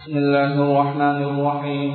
بسم الله الرحمن الرحيم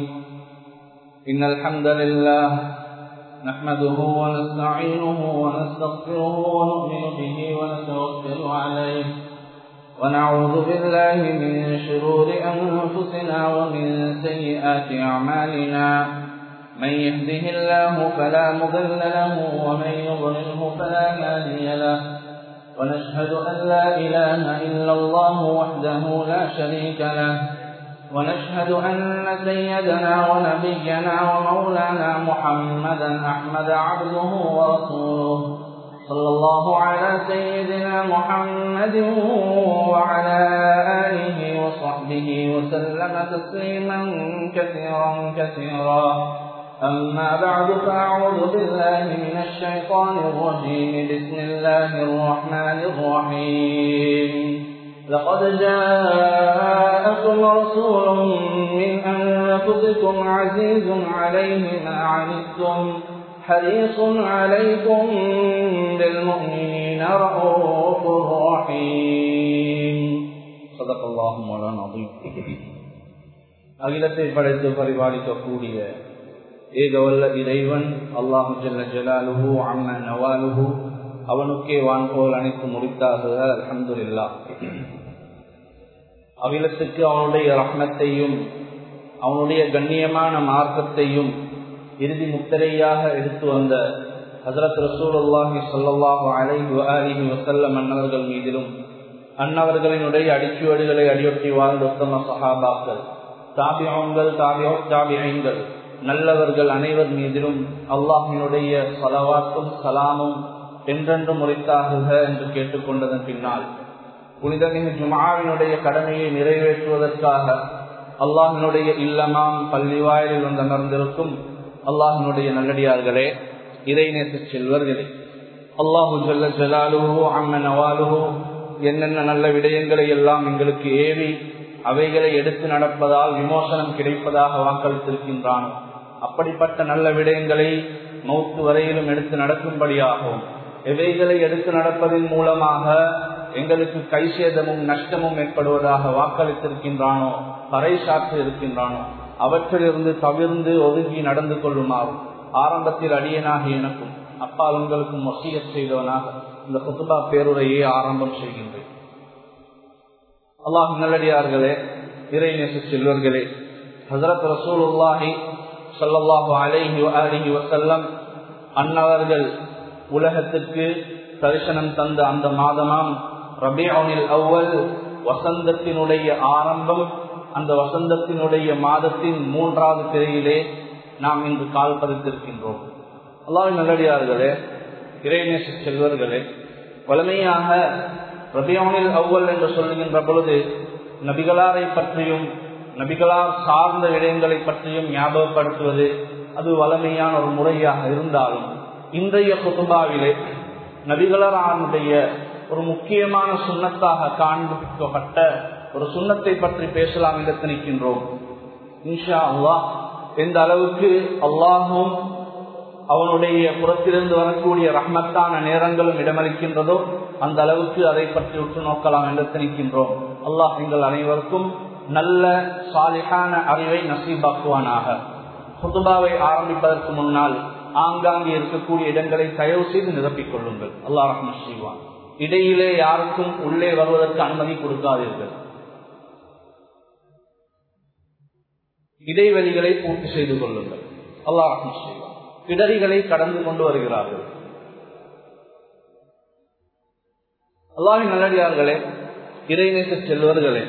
إن الحمد لله نحمده ونستعينه ونستغفره ونؤمن به ونتوكل عليه ونعوذ بالله من شرور أنفسنا ومن سيئات أعمالنا من يهده الله فلا مضل له ومن يضلله فلا هادي له ونشهد أن لا إله إلا الله وحده لا شريك له ونشهد أن سيدنا ونبينا ومولانا محمدا أحمد عبده ورسوله صلى الله على سيدنا محمد وعلى آله وصحبه وسلم تسليما كثيرا كثيرا أما بعد فأعوذ بالله من الشيطان الرجيم بسم الله الرحمن الرحيم لقد جاءكم رسول من أنفسكم عزيز عليه ما عنتم حريص عليكم بالمؤمنين رؤوف رحيم صدق الله مولانا العظيم. அகிலத்தை படைத்து பரிபாலிக்கக்கூடிய ஏகவல்ல இறைவன் அல்லாஹு ஜல்ல ஜலாலுஹு அம்ம நவாலுஹு அவனுக்கே வான்போல் அனைத்து முடித்தாகுக. அல்ஹம்துலில்லாஹ். அகிலத்துக்கு அவனுடைய ரஹ்மத்தையும் அவனுடைய கண்ணியமான மார்க்கத்தையும் இறுதி முத்திரையாக எடுத்து வந்த ஹஜ்ரத் ரசூலுல்லாஹி ஸல்லல்லாஹு அலைஹி வஆலிஹி வஸல்லம் அன்னவர்கள் மீதிலும் அன்னவர்களினுடைய அடிச்சுவடுகளை அடியொற்றி வாழ்ந்த உத்தம சஹாபாக்கள், தாபிஊன்கள், தாபிஈன்கள், நல்லவர்கள் அனைவர் மீதிலும் அல்லாஹ்வினுடைய ஸலவாத்தும் சலாமும் என்றென்றும் உரைத்தாகுக என்று கேட்டுக்கொண்டதன் பின்னால் புனிதமிகு ஜும்ஆவினுடைய கடமையை நிறைவேற்றுவதற்காக அல்லாஹ்வினுடைய இல்லமாம் பள்ளிவாயிலில் வந்து அமர்ந்திருக்கும் அல்லாஹ்வினுடைய நல்லடியார்களே, இறைநேச செல்வர்களே, அல்லாஹு ஜல்ல ஜலாலுஹு அம்ம நவாலுஹு என்னென்ன நல்ல விடயங்களை எல்லாம் எங்களுக்கு ஏவி அவைகளை எடுத்து நடப்பதால் விமோசனம் கிடைப்பதாக வாக்களித்திருக்கின்றான். அப்படிப்பட்ட நல்ல விடயங்களை மௌத்து வரையிலும் எடுத்து நடக்கும்படியாகவும் எவைகளை எடுத்து நடப்பதன் மூலமாக எங்களுக்கு கைசேதமும் நஷ்டமும் ஏற்படுவதாக வாக்களித்திருக்கின்றானோ, பறைசாற்ற இருக்கின்றானோ அவற்றிலிருந்து தவிர்ந்து ஒதுங்கி நடந்து கொள்ளுமாறும் ஆரம்பத்தில் அடியனாக எனக்கும் அப்பால் உங்களுக்கும் வசியத் செய்தவனாக இந்த குத்பா பேருரையை ஆரம்பம் செய்கின்றேன். அல்லாஹ் நல்லடியார்களே, இறைநேச செல்வர்களே, ஹஜ்ரத் ரசூலுல்லாஹி ஸல்லல்லாஹு அலைஹி வஆலிஹி வஸல்லம் அன்னவர்கள் உலகத்திற்கு தரிசனம் தந்த அந்த மாதமாம் ரபீஉல் அவ்வல், வசந்தத்தினுடைய ஆரம்பம், அந்த வசந்தத்தினுடைய மாதத்தின் 3வது திரையிலே நாம் இன்று கால் பதித்திருக்கின்றோம். அல்லாஹ்வின் நல்லடியார்களே, இறைநேச செல்வர்களே, வலிமையாக ரபீஉல் அவ்வல் என்று சொல்லுகின்ற பொழுது நபிகளாரை பற்றியும் நபிகளார் சார்ந்த விடயங்களை பற்றியும் ஞாபகப்படுத்துவது அது வலிமையான ஒரு முறையாக இருந்தாலும் இன்றைய குத்பாவிலே நபிகளாருடைய ஒரு முக்கியமான சுன்னத்தாக காண்பிக்கப்பட்ட ஒரு சுன்னத்தை பற்றி பேசலாம் என்று நினைக்கின்றோம். இன்ஷா அல்லாஹ் எந்த அளவுக்கு அல்லாஹும் அவனுடைய புறத்திலிருந்து வரக்கூடிய ரஹ்மத்தான நேரங்களும் இடமளிக்கின்றதோ அந்த அளவுக்கு அதை பற்றி உற்று நோக்கலாம் என்று நினைக்கின்றோம். அல்லாஹ் எங்கள் அனைவருக்கும் நல்ல சாலிஹான அறிவை நசீபாக்குவானாக. குத்பாவை ஆரம்பிப்பதற்கு முன்னால் ஆங்காங்கே இருக்கக்கூடிய இடங்களை தயவு செய்து நிரப்பிக் கொள்ளுங்கள். அல்லாஹ் ரஹ்மத் செய்வான். இடையிலே யாருக்கும் உள்ளே வருவதற்கு அனுமதி கொடுக்காதீர்கள். இடைவெளிகளை பூர்த்தி செய்து கொள்ளுங்கள். அல்லாஹ் ரஹ்மத் செய்வான். இடறிகளை கடந்து கொண்டு வருகிறார்கள். அல்லாஹ்வின் நல்லடியார்களே, இறைநேச செல்வர்களே,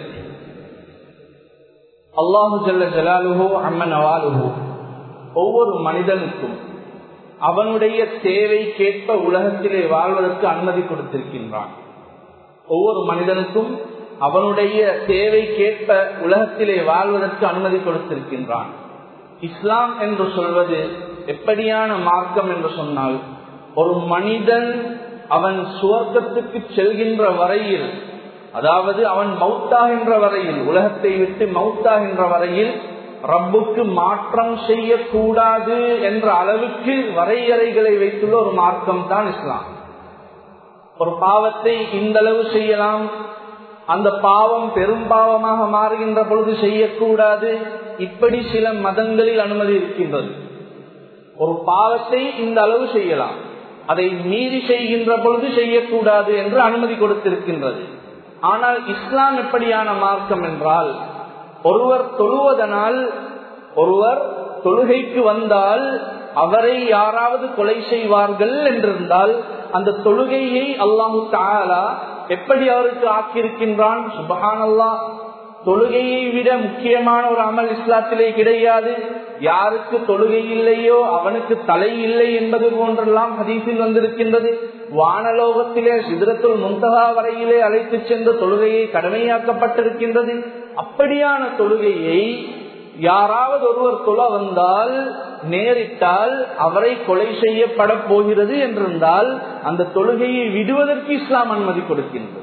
அல்லாஹு ஜல்ல ஜலாலுஹு அம்ம நவாலுஹு ஒவ்வொரு மனிதனுக்கும் அவனுடைய தேவைக்கேற்ப உலகத்திலே வாழ்வதற்கு அனுமதி கொடுத்திருக்கின்றான். ஒவ்வொரு மனிதனுக்கும் அவனுடைய தேவைக்கேற்ப உலகத்திலே வாழ்வதற்கு அனுமதி கொடுத்திருக்கின்றான். இஸ்லாம் என்று சொல்வது எப்படியான மார்க்கம் என்று சொன்னால், ஒரு மனிதன் அவன் சுவர்க்கத்துக்கு செல்கின்ற வரையில், அதாவது அவன் மௌத்தாகின்ற வரையில், உலகத்தை விட்டு மௌத்தாகின்ற வரையில் ரப்புக்கு மாற்றம் செய்யக்கூடாது என்ற அளவுக்கு வரையறைகளை வைத்துள்ள ஒரு மார்க்கம் தான் இஸ்லாம். ஒரு பாவத்தை இந்த அளவு செய்யலாம், அந்த பாவம் பெரும் பாவமாக மாறுகின்ற பொழுது செய்யக்கூடாது. இப்படி சில மதங்களில் அனுமதி இருக்கின்றது. ஒரு பாவத்தை இந்த அளவு செய்யலாம், அதை மீறி செய்கின்ற பொழுது செய்யக்கூடாது என்று அனுமதி கொடுத்திருக்கின்றது. ஆனால் இஸ்லாம் எப்படியான மார்க்கம் என்றால், ஒருவர் தொழுவதனால், ஒருவர் தொழுகைக்கு வந்தால் அவரை யாராவது கொலை செய்வார்கள் என்றிருந்தால் அந்த தொழுகையை அல்லாஹு தஆலா எப்படி அவருக்கு ஆக்கியிருக்கின்றான். சுப்ஹானல்லாஹ், தொழுகையை விட முக்கியமான ஒரு அமல் இஸ்லாத்திலே கிடையாது. யாருக்கு தொழுகை இல்லையோ அவனுக்கு தலை இல்லை என்பது போன்றெல்லாம் ஹதீஸில் வந்திருக்கின்றது. வானலோகத்திலே சிதறத்துல் முன்தஹா வரையிலே அழைத்து சென்ற தொழுகையை கடமையாக்கப்பட்டிருக்கின்றது. அப்படியான தொழுகையை யாராவது ஒருவர் தொழ வந்தால், நேரிட்டால் அவரை கொலை செய்யப்பட போகிறது என்றிருந்தால் அந்த தொழுகையை விடுவதற்கு இஸ்லாம் அனுமதி கொடுக்கின்றது.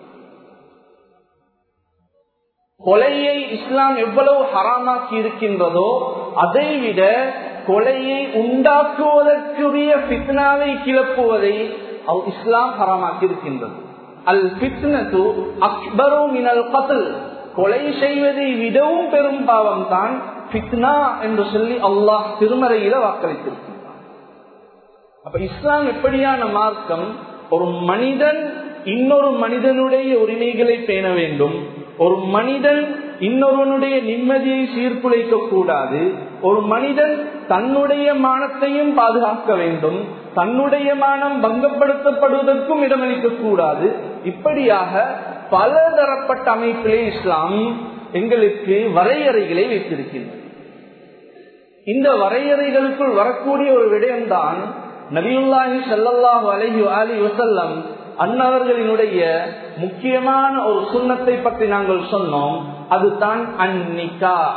கொலையை இஸ்லாம் எவ்வளவு ஹராமாக்கி இருக்கின்றதோ அதைவிட கொலையை உண்டாக்குவதற்குரிய ஃபித்னாவை கிளப்புவதை இஸ்லாம் ஹராமாக்கி இருக்கின்றது. அல் ஃபித்னது அக்பரு மினல் கத்ல், கொலை செய்வதை விடவும் பெரும் பாவம் தான் ஃபித்னா என்று சொல்லி அல்லாஹ் திருமறையில வாக்களித்திருக்கின்றான். அப்ப இஸ்லாம் எப்படியான மார்க்கம்? ஒரு மனிதன் இன்னொரு மனிதனுடைய உரிமைகளை பேண வேண்டும். ஒரு மனிதன் இன்னொருவனுடைய நிம்மதியை சீர்குலைக்க கூடாது. ஒரு மனிதன் தன்னுடைய மானத்தையும் பாதுகாக்க வேண்டும். தன்னுடைய மானம் பங்கப்படுத்தப்படுவதற்கும் இடமளிக்க கூடாது. இப்படியாக பல தரப்பட்ட அமைப்பிலே இஸ்லாம் எங்களுக்கு வரையறைகளை வைத்திருக்கின்றது. இந்த வரையறைகளுக்குள் வரக்கூடிய ஒரு விடயம்தான் நபியுல்லாஹி ஸல்லல்லாஹு அலைஹி வஸல்லம் அன்னவர்களினுடைய முக்கியமான ஒரு சுன்னத்தை பற்றி நாங்கள் சொன்னோம். அதுதான் அன்னிகாஹ்,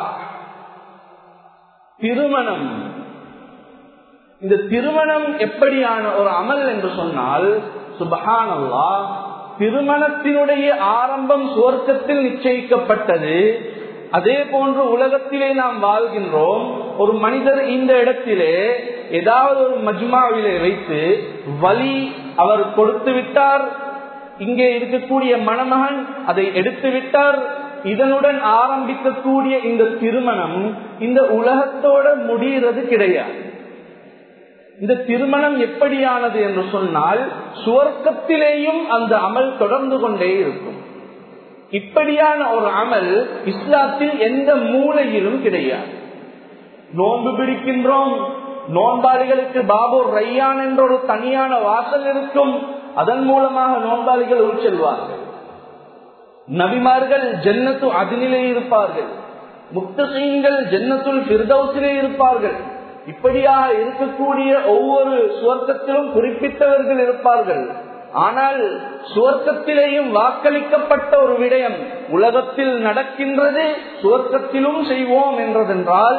திருமணம். இந்த திருமணம் எப்படியான ஒரு அமல் என்று சொன்னால், சுப்ஹானல்லாஹ், திருமணத்தினுடைய ஆரம்பம் சுவர்க்கத்தில் நிச்சயிக்கப்பட்டது. அதே போன்று உலகத்திலே நாம் வாழ்கின்றோம். ஒரு மனிதர் இந்த இடத்திலே ஏதாவது ஒரு மஜ்மாவிலே வைத்து வலி அவர் கொடுத்து விட்டார், இங்கே இருக்கக்கூடிய மணமகன் அதை எடுத்து விட்டார். இதனுடன் ஆரம்பிக்கக்கூடிய இந்த திருமணம் இந்த உலகத்தோட முடிகிறது கிடையாது. இந்த திருமணம் எப்படியானது என்று சொன்னால், சுவர்க்கத்திலேயும் அந்த அமல் தொடர்ந்து கொண்டே இருக்கும். இப்படியான ஒரு அமல் இஸ்லாத்தில் எந்த மூலையிலும் கிடையாது. நோன்பு பிடிக்கின்றோம், நோன்பாளிகளுக்கு பாபூர் ரையான் என்ற ஒரு தனியான வாசல் இருக்கும். அதன் மூலமாக நோன்பாளிகள் உள் செல்வார்கள். நபிமார்கள் ஜன்னத்து அதினிலே இருப்பார்கள். முக்தசீன்கள் ஜன்னத்துல் ஃபிர்தௌஸிலே இருப்பார்கள். இப்படியாக இருக்கக்கூடிய ஒவ்வொரு சுவர்க்கத்திலும் குறிப்பிட்டவர்கள் இருப்பார்கள். ஆனால் சுவர்க்கத்திலேயும் வாக்களிக்கப்பட்ட ஒரு விடயம் உலகத்தில் நடக்கின்றது, சுவர்க்கத்திலும் செய்வோம் என்றதென்றால்,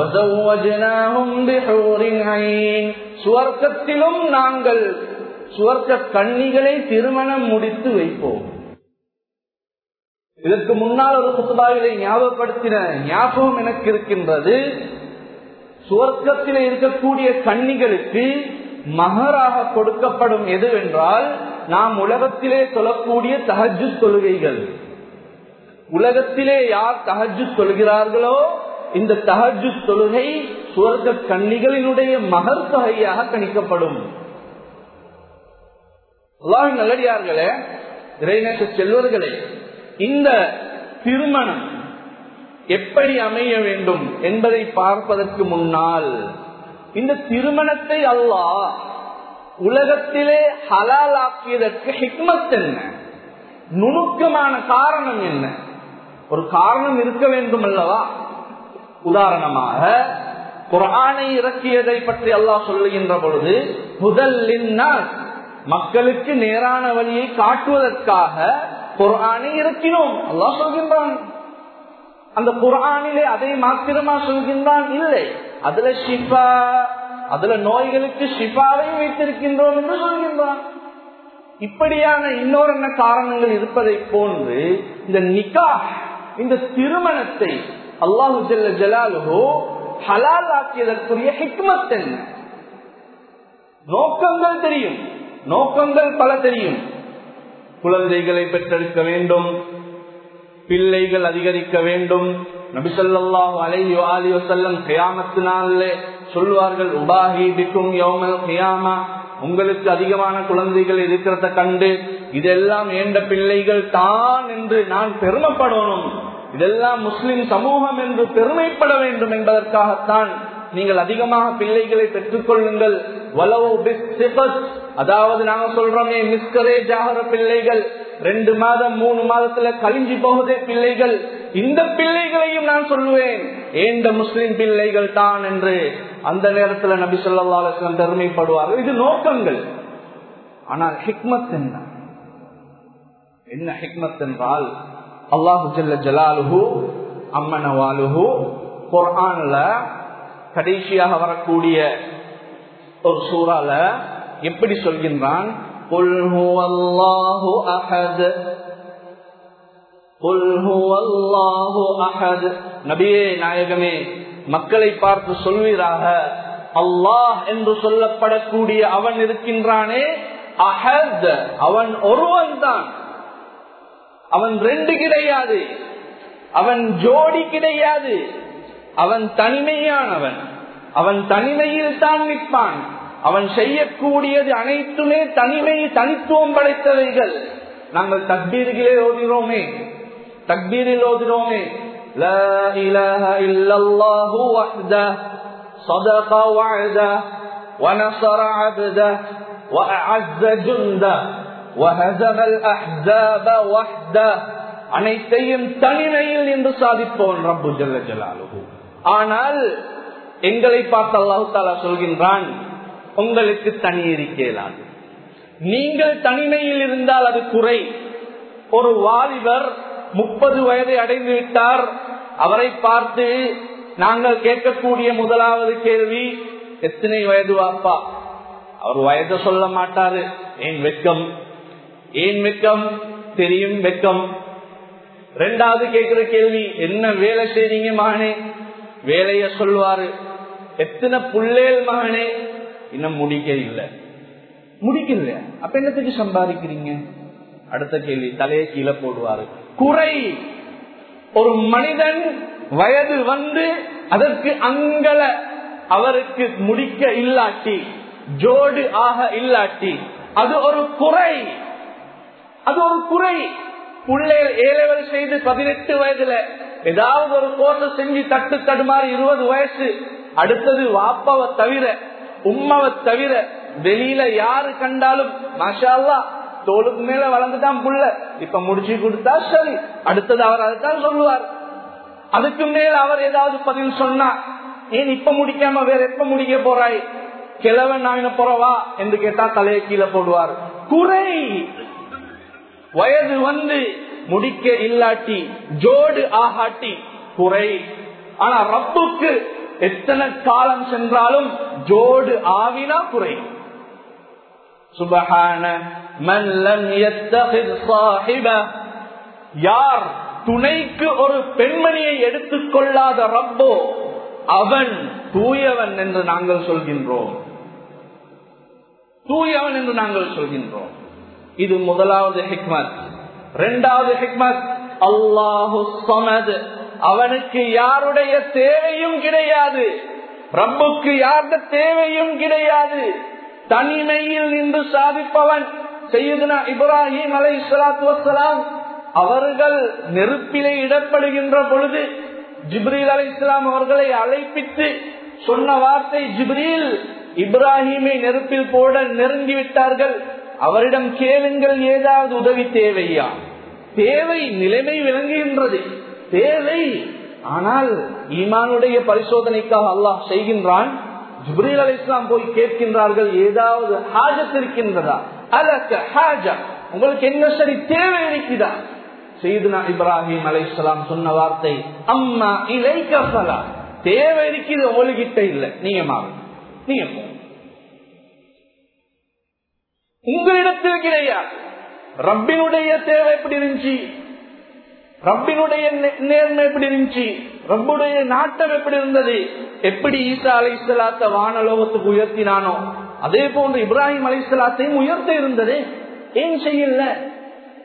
சுவர்க்கத்திலும் நாங்கள் சுவர்க்க கன்னிகளை திருமணம் முடித்து வைப்போம். இதற்கு முன்னால் ஒரு குத்துபாவிலை ஞாபகப்படுத்தின ஞாபகம் எனக்கு இருக்கின்றது. சுவர்க்கத்தில் இருக்கக்கூடிய கன்னிகளுக்கு மகராக கொடுக்கப்படும் எதுவென்றால், நாம் உலகத்திலே தொழக்கூடிய தஹஜ்ஜுத் தொழுகைகள். உலகத்திலே யார் தஹஜ்ஜுத் தொழுகிறார்களோ இந்த தஹஜ்ஜுத் தொழுகை சுவர்க்க கன்னிகளினுடைய மகர் தொகையாக கணிக்கப்படும். அல்லாஹ்வின் நல்லடியார்களே, இறைநேச செல்வர்களே, இந்த திருமணம் எப்படி அமைய வேண்டும் என்பதை பார்ப்பதற்கு முன்னால், இந்த திருமணத்தை அல்லாஹ் உலகத்திலே ஹலால் ஆக்கியதற்கு ஹிக்மத் என்ன, நுணுக்கமான காரணம் என்ன? ஒரு காரணம் இருக்க வேண்டும் அல்லவா? உதாரணமாக குர்ஆனை இறக்கியதை பற்றி அல்லாஹ் சொல்லுகின்ற பொழுது, ஹுதல் லின்னாஸ், மக்களுக்கு நேரான வழியை காட்டுவதற்காக குர்ஆனை இறக்கினோம் அல்லாஹ் சொல்கின்றான். அந்த குர்ஆனிலே அதை மாத்திரமா சொல்கின்றான்? இல்லை, அதுல ஷிஃபா, அதுல நோய்களுக்கு ஷிஃபாவை வைத்திருக்கின்றோம் என்று சொல்கின்றான். இப்படியான இன்னொரு என்ன காரணங்கள் இருப்பதை போன்று இந்த நிக்காஹ், இந்த திருமணத்தை அல்லாஹு ஜல்ல ஜலாலுஹு ஹலால் ஆக்கியதற்குரிய ஹிக்மத் என்ன? நோக்கங்கள் தெரியும், நோக்கங்கள் பல தெரியும். குழந்தைகளை பெற்றெடுக்க வேண்டும், பிள்ளைகள் அதிகரிக்க வேண்டும். நபி ஸல்லல்லாஹு அலைஹி வஸல்லம் கியாமத் நாளிலே சொல்வார்கள், உபாஹி பிக்கும் யௌமல் கியாமா, உங்களுக்கு அதிகமான குழந்தைகள் இருக்கிறத கண்டு இதெல்லாம் ஏண்ட பிள்ளைகள் தான் என்று நான் பெருமைப்படணும், இதெல்லாம் முஸ்லிம் சமூகம் என்று பெருமைப்பட வேண்டும் என்பதற்காகத்தான் நீங்கள் அதிகமாக பிள்ளைகளை பெற்றுக் கொள்ளுங்கள். அதாவது நாங்க சொல்றோமே மிஸ்கரேஜ் ஆகிற பிள்ளைகள், 2 மாதம் 3 மாதத்துல கழிஞ்சு போகுதே பிள்ளைகள், இந்த பிள்ளைகளையும் நான் சொல்லுவேன் ஏண்ட முஸ்லிம் பிள்ளைகள் தான் என்று அந்த நேரத்தில் நபி ஸல்லல்லாஹு அலைஹி வஸல்லம் பெருமைப்படுவார்கள். இது நோக்கங்கள். ஆனால் ஹிக்மத் என்ன ஹிக்மத் என்றால், அல்லாஹு ஜல்ல ஜலாலுஹு அம்மனவாலுஹு குர்ஆன்ல கடைசியாக வரக்கூடிய ஒரு சூறால எப்படி சொல்கின்றான், குல் ஹுவல்லாஹு அஹத், குல் ஹுவல்லாஹு அஹத். நபியே நாயகமே, மக்களை பார்த்து சொல்வீராக, அல்லாஹ் என்று சொல்லப்படக்கூடிய அவன் இருக்கின்றானே, அஹத், அவன் ஒருவன் தான், அவன் 2 கிடையாது, அவன் ஜோடி கிடையாது, அவன் தனிமையானவன், அவன் தனிமையில் தான் நிற்பான், அவன் செய்யக்கூடியது அனைத்துமே தனித்துவம் படைத்தவைகள். நாங்கள் தக்பீரில் ஓதினோமே, லா இலாஹா இல்லல்லாஹு வஹ்தஹு ஸதக வஅதஹு வநஸர அப்தஹு வஅஅஸ்ஸ ஜுந்தஹு வஹஸமல் அஹ்ஸாப வஹ்தஹு. அனைத்தையும் தனிமையில் என்று சாதிப்போன் ரப்பு ஜல்ல ஜலாலுஹு. ஆனால் எங்களை பார்த்து அல்லாஹ் தஆலா சொல்கின்றான், உங்களுக்கு தனி இருக்கலாது, நீங்கள் தனிமையில் இருந்தால் அது குறை. ஒரு வாலிபர் 30 வயதை அடைந்து விட்டார், அவரை பார்த்து நாங்கள் கேட்கக்கூடிய முதலாவது கேள்வி, எத்தனை வயது வாப்பா? அவர் வயதை சொல்ல மாட்டாரு. ஏன் வெக்கம் தெரியும், வெக்கம். 2வது கேட்கிற கேள்வி, என்ன வேலை செய்றீங்க மகனே? வேலைய சொல்வாரு. எத்தனை புள்ளேல் மகனே? இன்னும் முடிக்கல. அப்ப என்னத்துக்கு சம்பாதிக்கிறீங்க? அடுத்த கேள்வி, தலையை கீழே போடுவாரு. குறை. ஒரு மனிதன் வயது வந்து அதற்கு அங்கல அவருக்கு முடிக்க இல்லாட்டி, ஜோடு ஆக இல்லாட்டி, அது ஒரு குறை. பிள்ளைகள் A-level செய்து 18 வயதுல ஏதாவது ஒரு கோர்ஸ் செஞ்சு தட்டு தடுமாறி 20 வயசு, அடுத்தது வாப்பாவை தவிர உம்மாவை தவிர வெளியில யாரு கண்டாலும் மாஷா அல்லாஹ் தோளுக்கு மேல வளர்ந்துட்டான் புள்ள, இப்ப முடிச்சு கொடுத்தா சரி, அடுத்தது அவர் அதைத்தான் சொல்லுவார். அதுக்கு மேல அவர் ஏதாவது பதில் சொன்னா, ஏன் இப்ப முடிக்காம வேற எப்ப முடிக்க போறாய், கிழவன் நான் போறவா என்று கேட்டா தலையை கீழே போடுவார். குறை. வயது வந்து முடிக்க இல்லாட்டி, ஜோடு ஆகாட்டி குறை. ஆனா ரப்புக்கு எத்தனை காலம் சென்றாலும் ஜோடு ஆவினா குறை. சுபஹான மன் லம் யத்தஹித் ஸாஹிபா, யார் துணைக்கு ஒரு பெண்மணியை எடுத்துக்கொள்ளாத ரப்போ அவன் தூயவன் என்று நாங்கள் சொல்கின்றோம். இது முதலாவது ஹிக்மத். 2வது ஹிக்மத், அல்லாஹு ஸமத், அவனுக்கு யாருடைய தேவையும் கிடையாது, ரப்புக்கு யாருடைய தேவையும் கிடையாது, தனிமையில் நின்று சாதிப்பவன். சையதுனா இப்ராஹிம் அலைஹிஸ்ஸலாத்து வஸ்ஸலாம் அவர்கள் நெருப்பிலே இடப்படுகின்ற பொழுது ஜிப்ரீல் அலைஹிஸ்ஸலாம் அவர்களை அழைப்பித்து சொன்ன வார்த்தை, ஜிப்ரீல் இப்ராஹிமை நெருப்பில் போட நெருங்கி விட்டார்கள், அவரிடம் கேளுங்கள் ஏதாவது உதவி தேவையா? தேவை நிலைமை விளங்குகின்றது, தேவை. ஆனால் ஈமானுடைய பரிசோதனைக்காக அல்லாஹ் செய்கின்றான். ஜிப்ரீல் அலைஹிஸ்ஸலாம் போய் கேட்கின்றார்கள், ஏதாவது ஹாஜத் இருக்கின்றதா, அலக ஹாஜா, உங்களுக்கு என்ன சரி தேவை இருக்குதா? சையதுனா இப்ராஹிம் அலைஹிஸ்ஸலாம் சொன்ன வார்த்தை, அம்மா இலைக ஸலா, தேவை இருக்குது உங்ககிட்ட இல்ல, நீங்க மாறுங்க, நீங்க போ, உங்களிடத்தில் கிடையாது. ரப்பினுடைய தேவை எப்படி இருந்துச்சு, ரப்பினுடைய நேர்மை எப்படி இருந்துச்சு, ரப்புடைய நாட்டம் எப்படி இருந்தது, எப்படி ஈசா அலைஹிஸ்ஸலாத்தை வானலோகத்துக்கு உயர்த்தினானோ அதே போன்று இப்ராஹிம் அலைஹிஸ்ஸலாத்தையும் உயர்த்த இருந்தது. ஏன் செய்யல?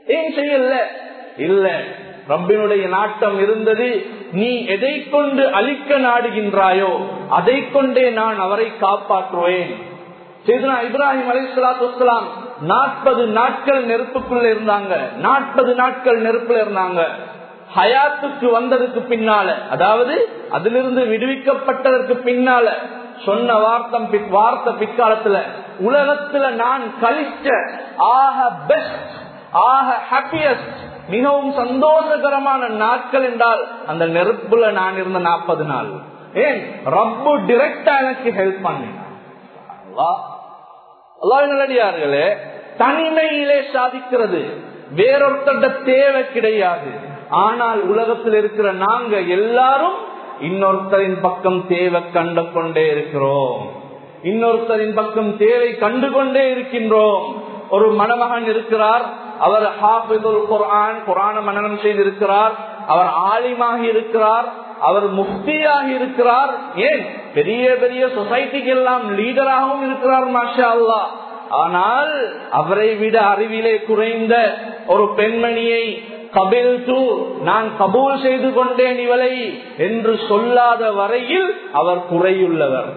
ஏன் செய்யல? இல்ல, ரப்பினுடைய நாட்டம் இருந்தது. நீ எதை கொண்டு அழிக்க நாடுகின்றாயோ அதை கொண்டே நான் அவரை காப்பாற்றுவேன். சையதுனா இப்ராஹிம் அலைஹிஸ்ஸலாத்து வஸ்ஸலாம் 40 நாட்கள் நெருப்புக்குள்ள இருந்தாங்க. 40 நாட்கள் நெருப்புல இருந்தாங்க. ஹயாத்துக்கு வந்ததுக்கு பின்னால, அதாவது அதிலிருந்து விடுவிக்கப்பட்டதற்கு பின்னால சொன்ன வார்த்தை பிற்காலத்துல, உலகத்துல நான் கழிச்ச ஆக பெஸ்ட், ஆக ஹாப்பியஸ்ட், மிகவும் சந்தோஷகரமான நாட்கள் என்றால் அந்த நெருப்புல நான் இருந்த 40 நாள். ஏன்? ரப்பு டைரக்டா எனக்கு ஹெல்ப் பண்ணி. அல்லாஹ்வின் நல்லடியார்களே, தனிமையிலே சாதிக்கிறது வேறொருத்தட தேவை கிடையாது. ஆனால் உலகத்தில் இருக்கிற நாங்க எல்லாரும் இன்னொருத்தரின் பக்கம் தேவை கண்டு கொண்டே இருக்கிறோம். இன்னொருத்தரின் பக்கம் தேவை கண்டுகொண்டே இருக்கின்றோம். ஒரு மணமகன் இருக்கிறார், அவர் ஹாஃபிதுல் குர்ஆன், குர்ஆன மனனம் செய்திருக்கிறார். அவர் ஆலிமாகி இருக்கிறார், அவர் முஃப்தியாகி இருக்கிறார். ஏன்? பெரிய பெரிய சொசைட்டிக்கு எல்லாம் லீடராகவும் இருக்கிறார், மாஷா அல்லாஹ். ஆனால் அவரை விட அறிவிலே குறைந்த ஒரு பெண்மணியை நான் கபூல் செய்து கொண்டேன் இவளை என்று சொல்லாத வரையில் அவர் குறையுள்ளவர்.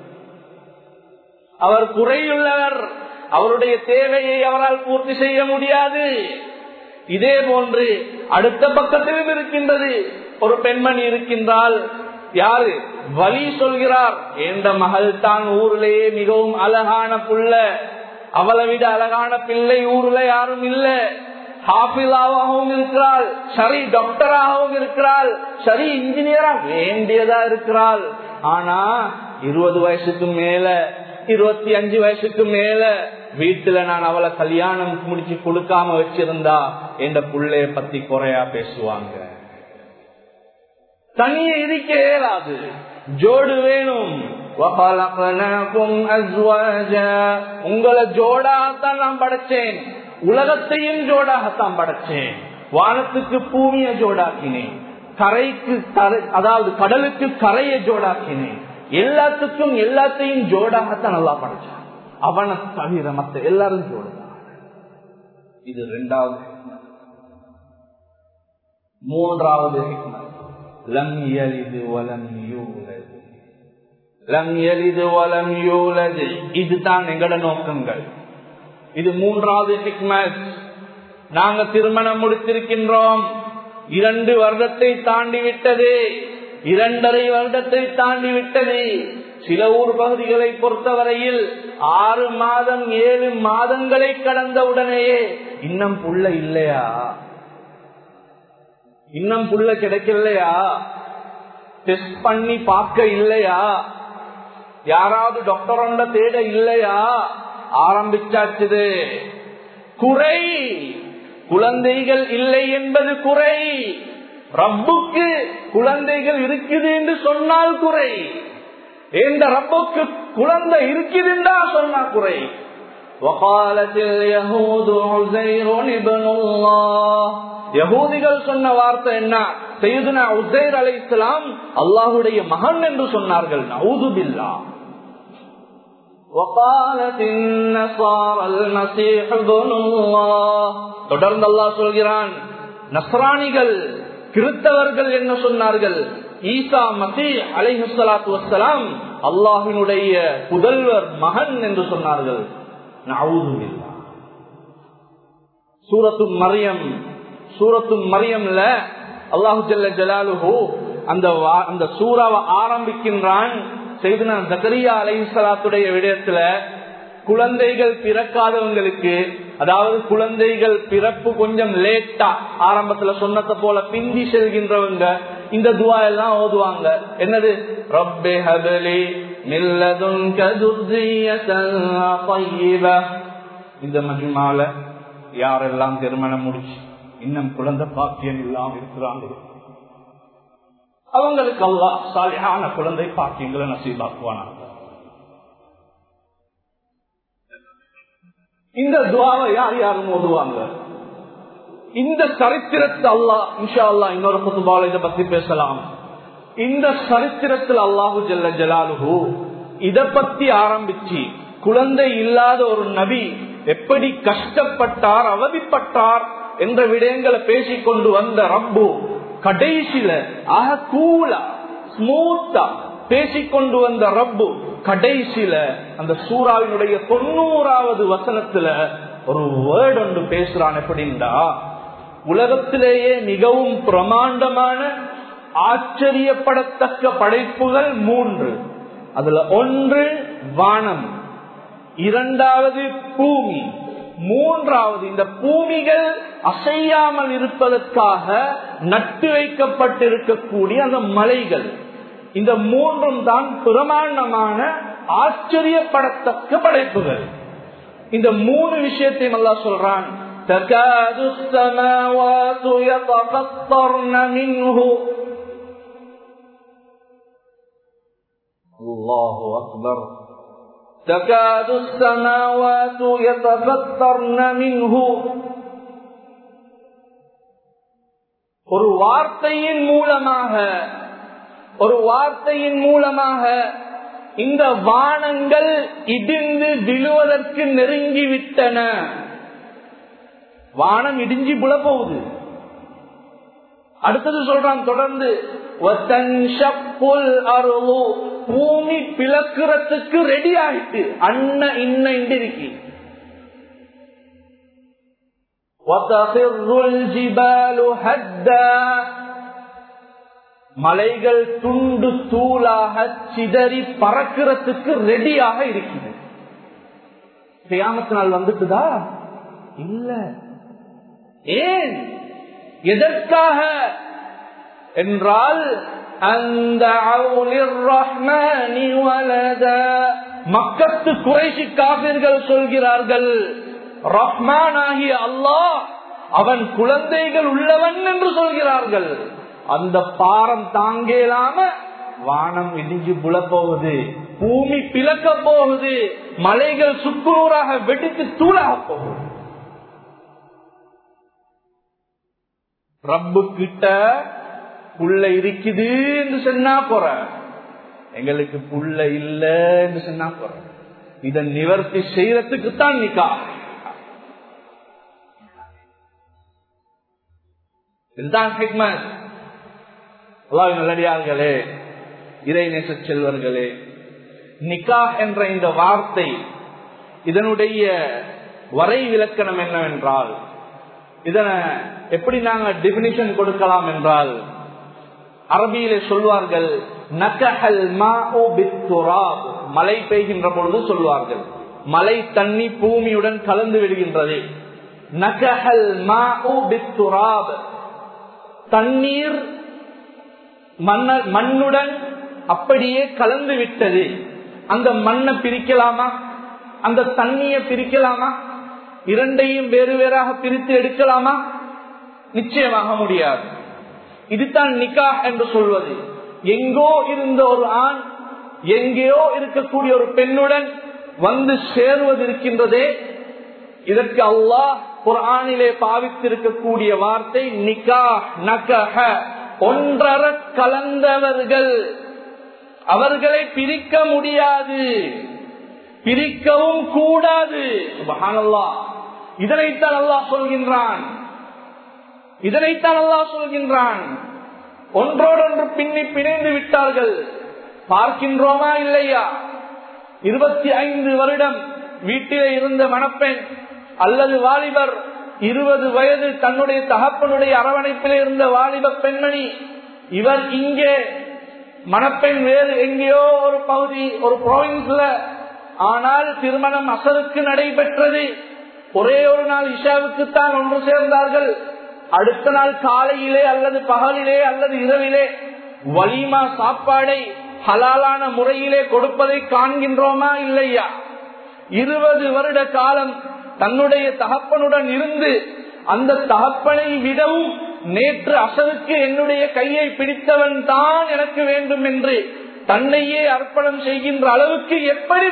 அவர் குறையுள்ளவர். அவருடைய தேவையை அவரால் பூர்த்தி செய்ய முடியாது. இதே போன்று அடுத்த பக்கத்திலும் இருக்கின்றது. ஒரு பெண்மணி இருக்கின்றால், யாரு வலி சொல்கிறார், என்ற மகள் தான் ஊரிலேயே மிகவும் அழகான புள்ள, அவளை விட அழகான பிள்ளை ஊர்ல யாரும் இல்ல. ஹாஃபிலாகவும் இருக்கிறாள், சரி டாக்டராகவும் இருக்கிறாள், சரி இன்ஜினியரா வேண்டியதா இருக்கிறாள். ஆனா 20 வயசுக்கு மேல, 25 வயசுக்கு மேல வீட்டுல நான் அவளை கல்யாணம் முடிச்சு கொடுக்காம வச்சிருந்தா என்ற புள்ளைய பத்தி குறையா பேசுவாங்க. தனியே இருக்க இயலாது, ஜோடு வேணும். உங்களை ஜோடாகத்தான் நான் படைச்சேன், உலகத்தையும் ஜோடாகத்தான் படைச்சேன். வானத்துக்கு பூமியை ஜோடாக்கினேன், கரைக்கு அதாவது கடலுக்கு கரையை ஜோடாக்கினேன். எல்லாத்துக்கும் எல்லாத்தையும் ஜோடாகத்தான் நல்லா படைச்சான். அவனை தவிர மற்ற எல்லாரும் ஜோடுதான். இது 2வது. 3வது லம் யலிது வலம் யூலது. லம் யலிது வலம் யூலது. இதுதான் எங்கட நோக்கங்கள். இது 3வது ஹிக்மத். நாங்க திருமணம் முடித்திருக்கின்றோம், 2 வருடத்தை தாண்டி விட்டது, 2.5 வருடத்தை தாண்டி விட்டது. சில ஊர் பகுதிகளை பொறுத்தவரையில் 6 மாதம் 7 மாதங்களை கடந்த உடனேயே இன்னும் புள்ள இல்லையா, இன்னும் புள்ள கிடைக்கலையா, டெஸ்ட் பண்ணி பார்க்க இல்லையா, யாராவது டாக்டரோட தேட இல்லையா, ஆரம்பிச்சாச்சுது. குறை, குழந்தைகள் இல்லை என்பது குறை. ரப்புக்கு குழந்தைகள் இருக்குது என்று சொன்னால் குறை. இந்த ரப்புக்கு குழந்தை இருக்குதுன்றா சொன்னா குறை. யஹூதிகள் சொன்ன வார்த்தை என்ன? சையதுனா உஸைர் அலைஹிஸ்ஸலாம் அல்லாஹ்வுடைய மகன் என்று சொன்னார்கள். நஊது பில்லாஹ். தொடர்ந்து அல்லாஹ் சொல்கிறான், நஸ்ரானிகள் கிறிஸ்தவர்கள் என்ன சொன்னார்கள்? ஈசா மசீஹ் அலைஹிஸ்ஸலாத்து வஸ்ஸலாம் அல்லாஹ்வினுடைய புதல்வர் மகன் என்று சொன்னார்கள். நஊது பில்லாஹ். சூரத்து மரியம்ல அல்லாஹு ஜல்ல ஜலாலுஹு அந்த சூராவை ஆரம்பிக்கின்றான். சையதுனா ஜக்கரியா அலைஹிஸ்ஸலாத்துடைய விடயத்துல குழந்தைகள் பிறக்காதவங்களுக்கு, அதாவது குழந்தைகள் பிறப்பு கொஞ்சம் லேட்டா ஆரம்பத்துல சொன்னதை போல பிந்தி செல்கின்றவங்க இந்த துவா எல்லாம் ஓதுவாங்க. என்னது? ரப்பே ஹப்லி மின் லதுன்க துர்ரியத்தன் தய்யிபா. இந்த மஜ்மால யாரெல்லாம் திருமணம் முடிச்சு இன்னும் குழந்தை பாக்கியம் இல்லாம இருக்கிறாங்க, அவங்களுக்கு அல்லாஹ் சாலிஹான குழந்தை பாக்கியங்களை நசீபாக்குவானாங்க. இந்த துஆவை யார் யாரும் ஓதுவாங்க? இந்த சரித்திரத்தை அல்லாஹ் இன்ஷா அல்லாஹ் இன்னொரு குதுபால இதை பத்தி பேசலாம். இந்த சரித்திரத்தில் அல்லாஹு ஜல்ல ஜலாலுஹு இத பத்தி ஆரம்பிச்சு குழந்தை இல்லாத ஒரு நபி எப்படி கஷ்டப்பட்டார், அவதிப்பட்டார், என்ற விடயங்களை பேசிக்கொண்டு வந்த ரப்பு கடைசியில கூலா ஸ்மூத்தா பேசிக்கொண்டு வந்த ரப்பு கடைசியில அந்த சூறாவினுடைய 90வது வசனத்துல ஒரு வேர்ட் ஒன்று பேசுறான். எப்படின்னா, உலகத்திலேயே மிகவும் பிரமாண்டமான ஆச்சரியப்படத்தக்க படைப்புகள் 3. அதுல ஒன்று வானம், இரண்டாவது பூமி, மூன்றாவது இந்த பூமிகள் அசையாமல் இருப்பதற்காக நட்டு வைக்கப்பட்டிருக்கக்கூடிய அந்த மலைகள். இந்த 3ம் தான் பிரமாண்டமான ஆச்சரியப்படத்தக்க படைப்புகள். இந்த 3 விஷயத்தையும் அல்லாஹ் சொல்றான். தகாது ஸமாவாத்து யதஃபத்தர்ன மின்ஹு. அல்லாஹு அக்பர். தகாது ஸமாவாத்து யதஃபத்தர்ன மின்ஹு. ஒரு வார்த்தையின் மூலமாக இந்த வானங்கள் இடிந்து விழுவதற்கு நெருங்கிவிட்டன. வானம் இடிஞ்சி புல போகுது. அடுத்தது சொல்றான் தொடர்ந்து, பூமி பிளக்கிறதுக்கு ரெடி ஆயிட்டு இருக்கு. மலைகள் துண்டு தூளாக சிதறி பறக்கிறதுக்கு ரெடியாக இருக்குது. கியாமத் நாள் வந்துட்டுதா? இல்ல. ஏன், எதற்காக என்றால், அந்த மக்கத்து குறைஷி காபிர்கள் சொல்கிறார்கள், ரஹ்மான் ஆகிய அல்லாஹ் அவன் குழந்தைகள் உள்ளவன் என்று சொல்கிறார்கள். அந்த பாரம் தாங்கலாம வானம் இடிஞ்சு புல போகுது, பூமி பிளக்க போகுது, மலைகள் சுக்குநூறாக வெடித்து தூளாக போகுது. ரப்பு கிட்ட புள்ள இருக்குது என்று சொன்னா போற, எங்களுக்கு புள்ள இல்ல என்று சொன்னா போற. இதை நிவர்த்தி செய்யறதுக்கு தான் நிக்கா. இதுதான் ஹிக்மத். அல்லாஹ்வின் நல்லடியார்களே, இறை நேச செல்வர்களே, நிக்காஹ் என்ற இந்த வார்த்தை, இதனுடைய வரை விலக்கணம் என்னவென்றால், இதனை எப்படி நாங்க டெபினிஷன் கொடுக்கலாம் என்றால், அரபியிலே சொல்வார்கள், நகஹல் மாஉ பித்துராப். மழை பெய்கின்ற பொழுது சொல்வார்கள், மழை தண்ணி பூமியுடன் கலந்து விடுகின்றது. நகஹல் மாஉ பித்துராப், தண்ணீர் மண்ணுடன் அப்படியே கலந்து விட்டது. அந்த மண்ணை பிரிக்கலாமா? அந்த தண்ணியை பிரிக்கலாமா? இரண்டையும் வேறு வேறாக பிரித்து எடுக்கலாமா? நிச்சயமாக முடியாது. இதுதான் நிக்காஹ் என்று சொல்வது. எங்கோ இருந்த ஒரு ஆண் எங்கேயோ இருக்கக்கூடிய ஒரு பெண்ணுடன் வந்து சேருவது இருக்கின்றதே, இதற்கு அல்லாஹ் குர்ஆனிலே பாவித்திருக்கக்கூடிய வார்த்தை நிக்காஹ். நகஹ, ஒன்றர கலந்தவர்கள், அவர்களை பிரிக்க முடியாது, பிரிக்கவும் கூடாது. சுப்ஹானல்லாஹ். இதனைத்தான் அல்லாஹ் சொல்கின்றான். ஒன்றோடொன்று பின்னி பிணைந்து விட்டார்கள். பார்க்கின்றோமா இல்லையா? 25 வருடம் வீட்டிலே இருந்த மணப்பெண் அல்லது வாலிபர், 20 வயது தன்னுடைய தகப்பனுடைய அரவணைப்பிலே இருந்த வாலிப பெண்மணி, இவர் இங்கே, மணப்பெண் வேறு எங்கேயோ ஒரு பகுதி, ஒரு ப்ரோவின்ஸ்ல. ஆனால் திருமணம் அசருக்கு நடைபெற்றது. ஒரே ஒரு நாள் இஷாவுக்குத்தான் ஒன்று சேர்ந்தார்கள். அடுத்த நாள் காலையிலே அல்லது பகலிலே அல்லது இரவிலே வலிமா சாப்பாடை ஹலாலான முறையிலே கொடுப்பதை காண்கின்றோமா இல்லையா? 20 வருட காலம் தன்னுடைய தகப்பனுடன் இருந்து, அந்த தகப்பனை விடவும் நேற்று அசருக்கு என்னுடைய கையை பிடித்தவன் தான் எனக்கு வேண்டும் என்று தன்னையே அர்ப்பணம் செய்கின்ற அளவுக்கு எப்படி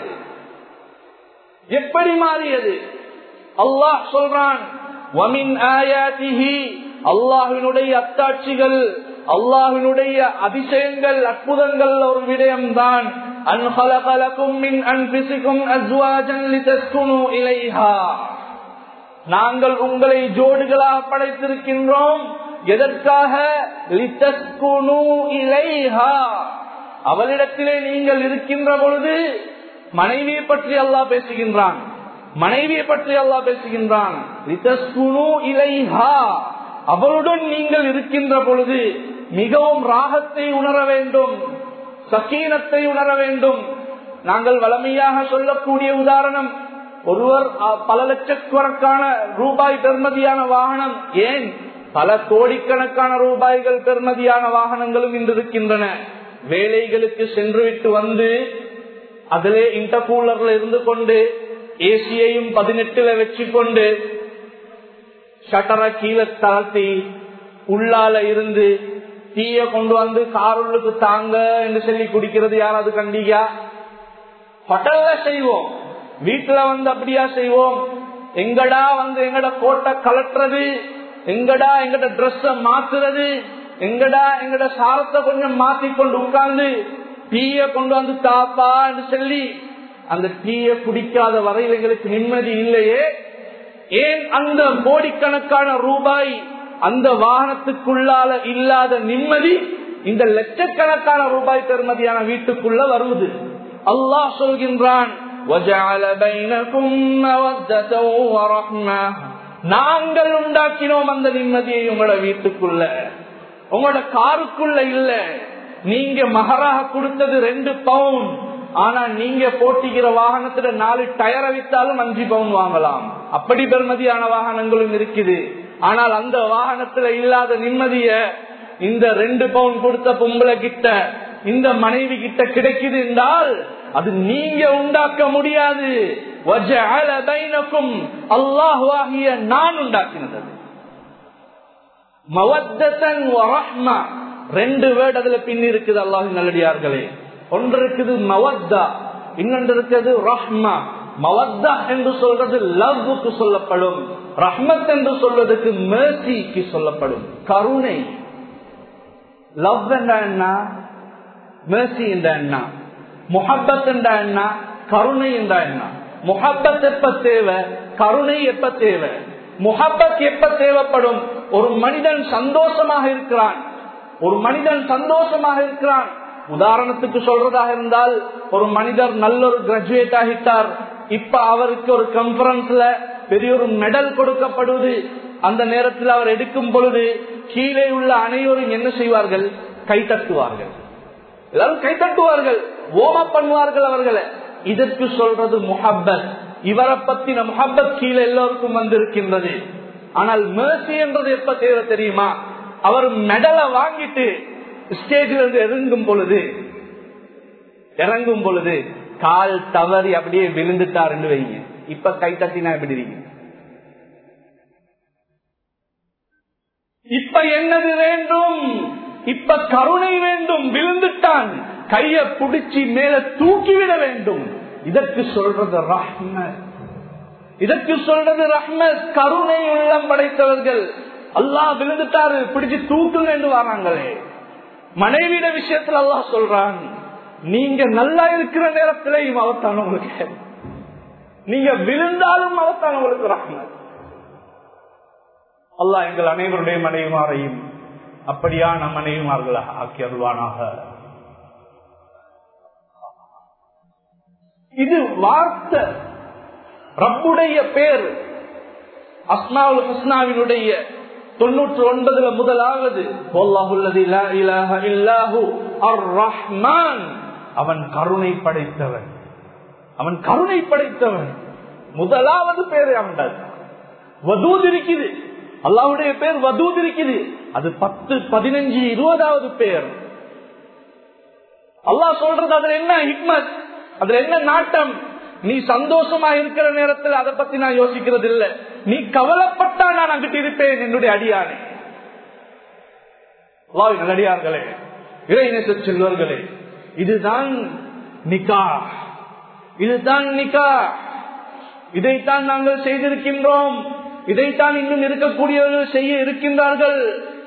மாறியது? அல்லாஹ் சொல்றான், வமின் ஆயாத்திஹி, அல்லாஹ்வினுடைய அத்தாட்சிகள், அல்லாஹ்வினுடைய அதிசயங்கள், அற்புதங்கள் ஒரு விடயம்தான், அன் ஹலக லகும் மின் அன்ஃபுசிகும் அஸ்வாஜன் லிதஸ்குனு இலைஹா. நாங்கள் உங்களை ஜோடுகளாக படைத்திருக்கின்றோம். எதற்காக? லிதஸ்குனு இலைஹா, அவளிடத்திலே நீங்கள் இருக்கின்ற பொழுது. மனைவியை பற்றி அல்லாஹ் பேசுகின்றான், மனைவியை பற்றி அல்லாஹ் பேசுகின்றான். லிதஸ்குனு இலைஹா, அவளுடன் நீங்கள் இருக்கின்ற பொழுது மிகவும் ராகத்தை உணர வேண்டும், சக்கீனத்தை உணர வேண்டும். நாங்கள் வளமையாக சொல்லக்கூடிய உதாரணம், ஒருவர் பல லட்சக்கணக்கான ரூபாய் பெறுமதியான வாகனம், ஏன் பல கோடிக்கணக்கான ரூபாய்கள் பெறுமதியான வாகனங்களும் இன்று இருக்கின்றன. வேலைகளுக்கு சென்றுவிட்டு வந்து அதிலே இன்டர்கூலர்ல இருந்து கொண்டு ஏசியையும் 18 வச்சுக்கொண்டு ஷட்டரை கீழே தாழ்த்தி உள்ளால இருந்து தீய கொண்டு வந்து காருள்ளுக்கு தாங்க என்று சொல்லி குடிக்கிறது யாராவது கண்டியா? ஹோட்டல்ல செய்வோம், வீட்டுல வந்து அப்படியா செய்வோம்? எங்கடா வந்து எங்கட கோட்டை கலட்டுறது, எங்கடா எங்கட டிரெஸ் மாத்துறது, எங்கடா எங்கட சாரத்தை கொஞ்சம் மாத்திக்கொண்டு உட்கார்ந்து டீய கொண்டு வந்து தாப்பா என்று சொல்லி அந்த டீய குடிக்காத வரையில் எங்களுக்கு நிம்மதி இல்லையே. ஏன் அந்த கோடிக்கணக்கான ரூபாய் அந்த வாகனத்துக்குள்ளால இல்லாத நிம்மதி இந்த லட்சக்கணக்கான ரூபாய் பெறுமதியான வீட்டுக்குள்ள வருவது? அல்லாஹ் சொல்கின்றான், நாங்கள் உண்டாக்கினோம் அந்த நிம்மதியை உங்களோட வீட்டுக்குள்ள, உங்களோட காருக்குள்ள இல்ல. நீங்க மகராக கொடுத்தது 2 பவுன், ஆனா நீங்க போட்டிக்கிற வாகனத்துல 4 டயரை வித்தாலும் 5 பவுன் வாங்கலாம். அப்படி பெறுமதியான வாகனங்களும் இருக்குது. ஆனால் அந்த வாகனத்துல இல்லாத நிம்மதிய இந்த 2 பவுன் கொடுத்த பொம்பளை கிட்ட, இந்த மனைவி கிட்ட கிடைக்குது என்றால் அது நீங்க உண்டாக்க முடியாது. அல்லாஹ்வாகிய நான் உண்டாக்கினது. மவத்தன் வ ரஹ்மா, 2 வேர்ட் அதுல பின் இருக்குது. அல்லாஹ்வின் நல்லடியார்களே, ஒன்று இருக்குது மவத்தா, இன்னொன்று இருக்குது ரஹ்மா. மவத்தா என்று சொல்றது லவ்வுக்கு சொல்லப்படும், ரஹ்மத் என்று சொல்வதற்கு மெர்சிக்கு சொல்லப்படும், கருணை. லவ் என்றா என்ன? மெர்சி என்றா என்ன? முஹப்பத் என்றா என்ன? கருணை என்றா என்ன? முஹப்பத் எப்ப தேவை, கருணை எப்ப தேவை? முஹப்பத் எப்ப தேவைப்படும்? ஒரு மனிதன் சந்தோஷமாக இருக்கிறான், ஒரு மனிதன் சந்தோஷமாக இருக்கிறான். உதாரணத்துக்கு சொல்றதாக இருந்தால், ஒரு மனிதர் நல்ல ஒரு கிராஜுவேட் ஆகிட்டார், இப்ப அவருக்கு ஒரு கான்பரன்ஸ்ல பெரிய ஒரு மெடல் கொடுக்கப்படுவது. அந்த நேரத்தில் அவர் எடுக்கும் பொழுது கீழே உள்ள அனைவரும் என்ன செய்வார்கள்? கை தட்டுவார்கள். எல்லாரும் கை தட்டுவார்கள், ஓம பண்ணுவார்கள் அவர்களை. இதற்கு சொல்றது முஹப்பத். இவரை பத்தின முஹப்பத் கீழே எல்லோருக்கும் வந்திருக்கின்றது. ஆனால் மெர்சி என்றது எப்ப தேவை தெரியுமா? அவர் மெடலை வாங்கிட்டு ஸ்டேஜில் இருந்து இறங்கும் பொழுது கால் தவறி அப்படியே விழுந்துட்டார் என்று வைங்க. இப்ப கை தட்டினா எப்படி இருக்கு? இப்ப என்னது வேண்டும்? இப்ப கருணை வேண்டும். விழுந்துட்டான், கைய புடிச்சு மேல தூக்கிவிட வேண்டும். இதற்கு சொல்றது ரஹ்மத். இதற்கு சொல்றது ரஹ்மத், கருணை உள்ளம் படைத்தவர்கள். அல்லாஹ் விழுந்துட்டாரு, பிடிச்சு தூக்குங்க என்று வராங்களே. மனைவியிட விஷயத்துல அல்லாஹ் சொல்றான், நீங்க நல்லா இருக்கிற நேரத்திலேயும் அவத்தான் உங்களுக்கு, நீங்க விழுந்தாலும் அவத்தான் உங்களுக்கு ரஹ்மத். அல்லாஹ் எங்கள் அனைவருடைய மனைவிமாரையும் அப்படியான மனைவிமார்களாக ஆக்கி அருள்வானாக. இது வார்த்தை, ரப்புடைய பேர். அஸ்மாவுல் ஹுஸ்னாவினுடைய 99 முதலாவது வல்லாஹுல்லதி லா இலாஹ இல்லாஹு அர்-ரஹ்மான். அவன் கருணை படைத்தவன், அவன் கருணை படைத்தவன். முதலாவது பேரு அவன். வதூத் இருக்குது, அல்லாஹ்வுடைய பேர் வதூத் இருக்குது. அது 10, 15, 20வது பேர். அல்லாஹ் சொல்றது அதுல என்ன ஹிக்மத், அதுல என்ன நாட்டம்? நீ சந்தோஷமா இருக்கிற நேரத்தில் அதை பத்தி நான் யோசிக்கிறது இல்லை. நீ கவலைப்பட்டா நான் அங்கிட்டு இருப்பேன் என்னுடைய அடியானே. நல்லடியார்களே, இறைநேச செல்வர்களே, இதுதான் நிக்கா, இதுதான் நிக்கா. இதைத்தான் நாங்கள் செய்திருக்கின்றோம், இதைத்தான் இன்னும் இருக்கக்கூடியவர்கள் செய்ய இருக்கின்றார்கள்.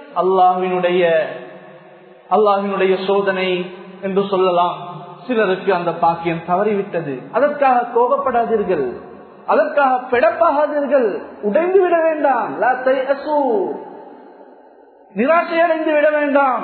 அல்லாஹ்வினுடைய சோதனை என்று சொல்லலாம். சிலருக்கு அந்த பாக்கியம் தவறிவிட்டது, அதற்காக கோபப்படாதீர்கள். அதற்காக பிடப்பாகாதீர்கள், உடைந்து விட வேண்டாம், நிராசையடைந்து விட வேண்டாம்.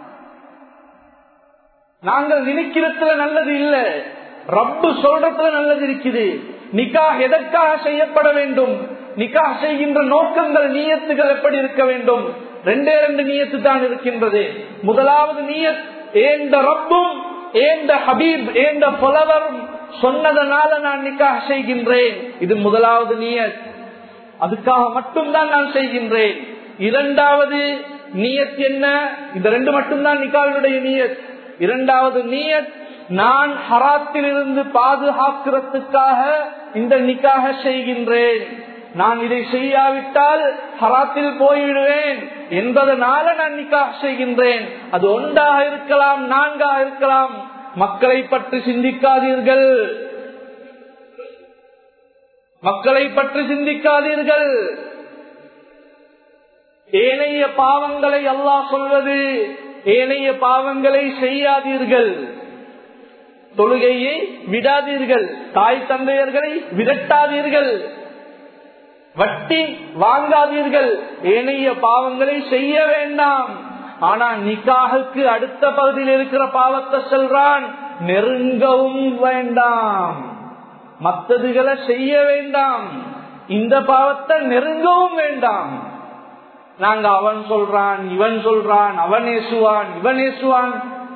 நாங்கள் நினைக்கிறதுல நல்லது இல்ல, ரப்பு சொல்றதுல நல்லது இருக்குது. நிக்காஹ் எதற்காக செய்யப்பட வேண்டும், நிக்காஹ் செய்கின்ற நோக்கங்கள் நியத்துகள் எப்படி இருக்க வேண்டும்? 2 நியத்து தான் இருக்கின்றது. முதலாவது நியத், ஏந்த ரப்பும் ஏந்த ஹபீப் ஏந்த புலவரும் சொன்னதனால நான் நிக்காஹ் செய்கின்றேன், இது முதலாவது நியத், அதுக்காக மட்டும்தான் நான் செய்கின்றேன். இரண்டாவது நியத் என்ன? இந்த 2 மட்டும்தான் நிக்காஹ்வுடைய நியத். இரண்டாவது நியத், நான் ஹராத்தில் இருந்து பாதுகாக்கிறதுக்காக இந்த நிக்காஹ் செய்கின்றேன், நான் இதை செய்யாவிட்டால் ஹராத்தில் போய்விடுவேன் என்பதனால நான் நிக்காஹ் செய்கின்றேன். அது 1 இருக்கலாம், 4 இருக்கலாம். மக்களை பற்றி சிந்திக்காதீர்கள், மக்களை பற்றி சிந்திக்காதீர்கள். ஏனைய பாவங்களை அல்லாஹ் சொல்வது, ஏனைய பாவங்களை செய்யாதீர்கள், தொழுகையை விடாதீர்கள், தாய் தந்தையர்களை விரட்டாதீர்கள், வட்டி வாங்காதீர்கள், ஏனைய பாவங்களை செய்ய வேண்டாம். ஆனா நிக்காஹுக்கு அடுத்த பகுதியில் இருக்கிற பாவத்தை சொல்றான், நெருங்கவும் வேண்டாம், மற்றதுகளை செய்ய வேண்டாம், இந்த பாவத்தை நெருங்கவும் வேண்டாம். நாங்க அவன் சொல்றான், இவன் சொல்றான், அவன் ஏசுவான், இவன் ஏசுவான்.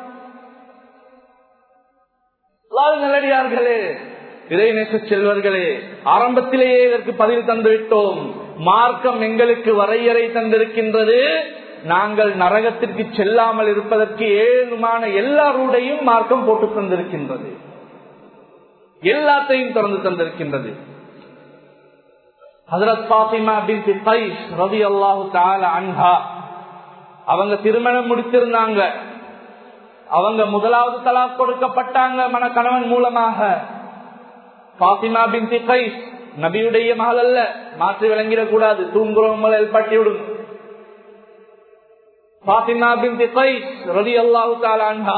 நல்லடியார்களே, இறைநேச செல்வர்களே, ஆரம்பத்திலேயே இதற்கு பதில் தந்துவிட்டோம். மார்க்கம் எங்களுக்கு வரையறை தந்திருக்கின்றது. நாங்கள் நரகத்திற்கு செல்லாமல் இருப்பதற்கு ஏழுமான எல்லாருடையும் மார்க்கம் போட்டு தந்திருக்கின்றது, எல்லாத்தையும் திறந்து தந்திருக்கின்றது. ஹஜ்ரத் ஃபாத்திமா பின்த் கைஸ் ரலியல்லாஹு தஆலா அன்ஹா, அவங்க திருமணம் முடித்திருந்தாங்க. அவங்க முதலாவது தலாக் கொடுக்கப்பட்டாங்க மணக்கணவன் மூலமாக. ஃபாத்திமா பின்த் கைஸ் நபியுடைய மகள் அல்ல, மாற்றி விளங்கிடக்கூடாது, தூங்குறவங்களை பட்டி விடும். ஃபாத்திமா பின்த் கைஸ் ரலியல்லாஹு தஆலா அன்ஹா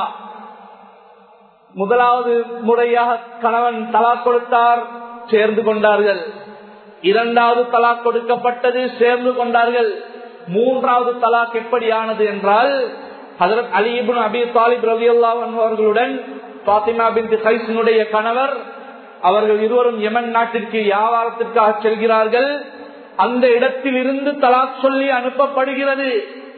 முதலாவது முறையாக கணவன் தலாக் கொடுத்தார், சேர்ந்து கொண்டார்கள். இரண்டாவது தலாக் கொடுக்கப்பட்டது, சேர்ந்து கொண்டார்கள். மூன்றாவது தலாக் எப்படியானது என்றால், ஹஜ்ரத் அலி இப்னு அபி தாலிப் ரலியல்லாஹு அன்ஹு அவர்களுடன் ஃபாத்திமா பின்த் கைஸினுடைய கணவர், அவர்கள் இருவரும் யமன் நாட்டிற்கு வியாபாரத்திற்காக செல்கிறார்கள். அந்த இடத்தில் இருந்து தலாக் சொல்லி அனுப்பப்படுகிறது.